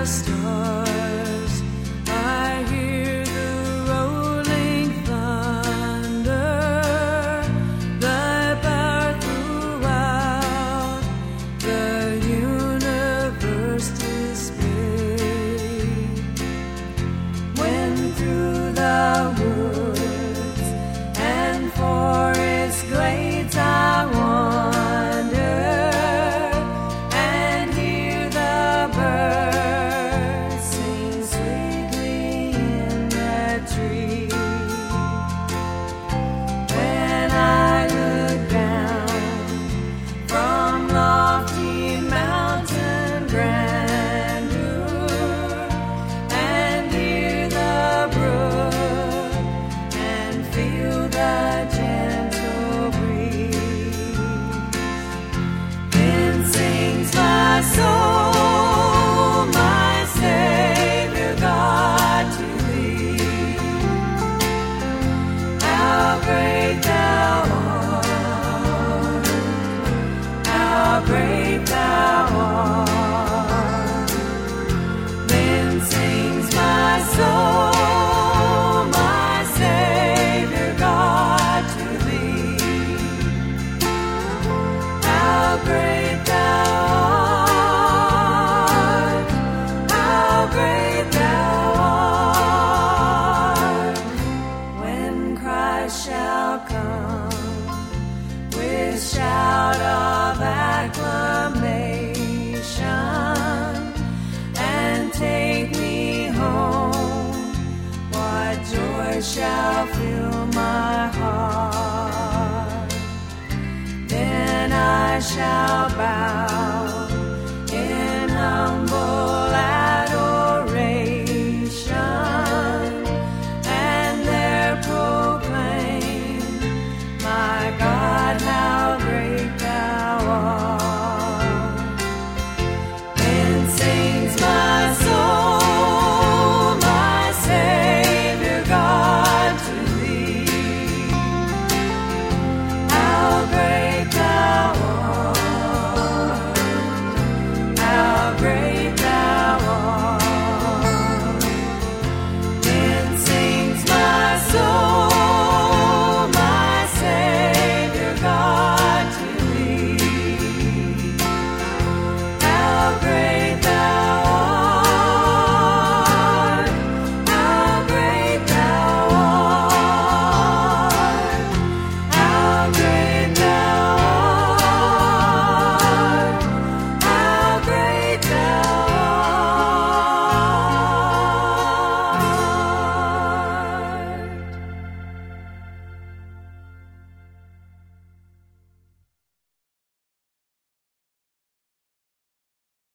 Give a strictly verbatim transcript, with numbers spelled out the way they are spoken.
the stars, I hear the rolling thunder, thy power throughout the universe displayed. When through the woods and forest glades I wander, and hear the birds sing sweetly in the tree. When I look down from lofty mountain grandeur, and hear the brook and feel the gentle breeze, then sings my soul, my Savior God, to thee. How great thou art, how great thou art. Then sings my soul, my Savior God, to thee. How great thou art, how great thou art. When Christ shall come with shout of acclamation and take me home, what joy shall fill my heart. Then I shall bow